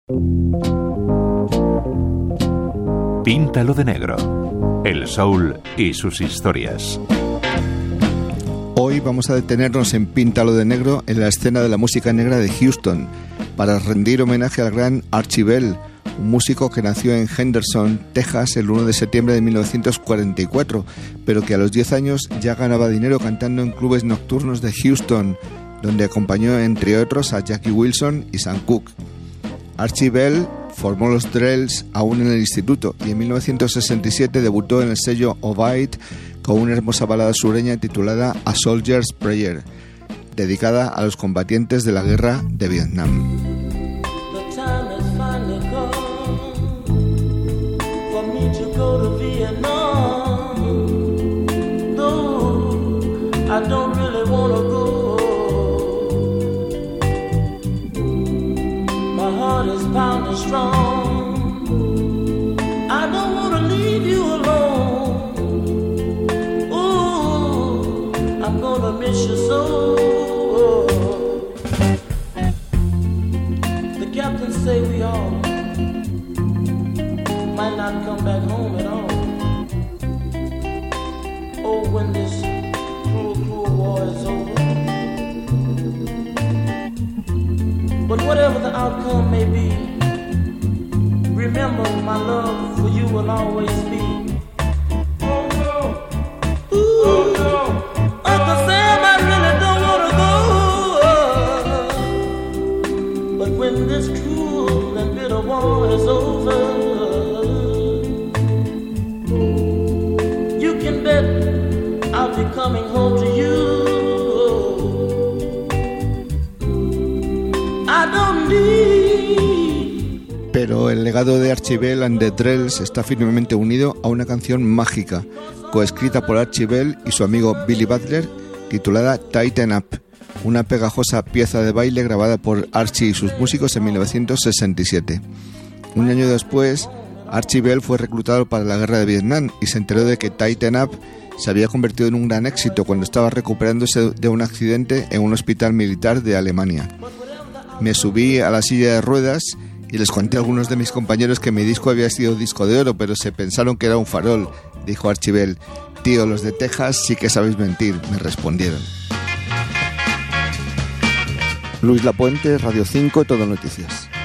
Píntalo de negro. El soul y sus historias. Hoy vamos a detenernos en Píntalo de negro en la escena de la música negra de Houston para rendir homenaje al gran Archie Bell, un músico que nació en Henderson, Texas, el 1 de septiembre de 1944, pero que a los 10 años ya ganaba dinero cantando en clubes nocturnos de Houston, donde acompañó entre otros a Jackie Wilson y Sam Cooke. Archie Bell formó los Drells aún en el instituto y en 1967 debutó en el sello Ovid con una hermosa balada sureña titulada A Soldier's Prayer, dedicada a los combatientes de la guerra de Vietnam. Pounding strong, I don't want to leave you alone. Ooh, I'm gonna miss you so. The captain say we all might not come back home at all. Oh, when this cruel, cruel war is over. But whatever the outcome may be, remember my love for you will always be. Oh no, ooh, oh no, Uncle Sam, I really don't wanna go. But when this cruel and bitter war is over, you can bet I'll be coming home to you. Pero el legado de Archie Bell and the Drells está firmemente unido a una canción mágica, coescrita por Archie Bell y su amigo Billy Butler, titulada Tighten Up, una pegajosa pieza de baile grabada por Archie y sus músicos en 1967. Un año después, Archie Bell fue reclutado para la guerra de Vietnam y se enteró de que Tighten Up se había convertido en un gran éxito cuando estaba recuperándose de un accidente en un hospital militar de Alemania. Me subí a la silla de ruedas y les conté a algunos de mis compañeros que mi disco había sido disco de oro, pero se pensaron que era un farol, dijo Archie Bell. Tío, los de Texas sí que sabéis mentir, me respondieron. Luis Lapuente, Radio 5, Todo Noticias.